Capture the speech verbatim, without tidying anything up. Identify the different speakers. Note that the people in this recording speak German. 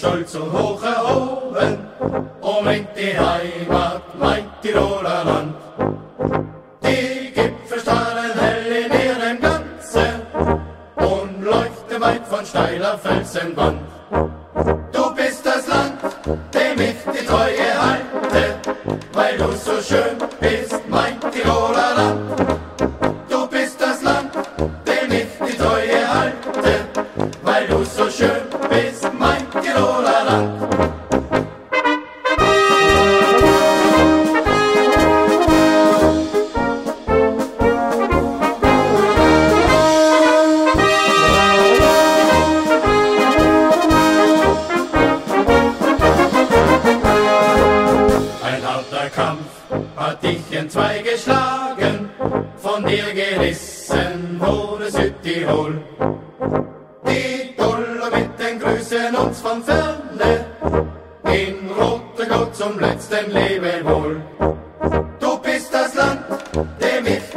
Speaker 1: stolz und hoch erhoben, umringt die Heimat, mein Tiroler Land. Die Gipfel strahlen hell in ihrem Glanze und leuchten weit von steiler Felsenwand. Du bist das Land, dem ich die Treue halte, weil du so schön bist, mein Tiroler Land. Du bist das Land, dem ich die Treue halte, weil du so schön bist, mein Tiroler Land. Ein harter Kampf hat dich entzwei geschlagen, von dir gerissen wurde Südtirol. Die Dolomiten grüßen uns von ferne, in roter Gott zum letzten Lebewohl. Du bist das Land, dem ich